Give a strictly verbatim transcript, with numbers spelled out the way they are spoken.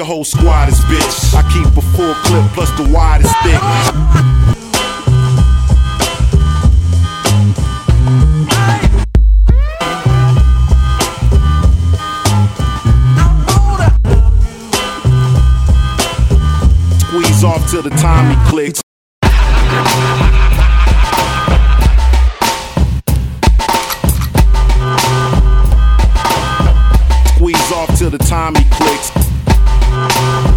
whole squad is bitch. I keep a full clip plus the widest stick. Squeeze off till the time he clicks. Squeeze off till the time he clicks.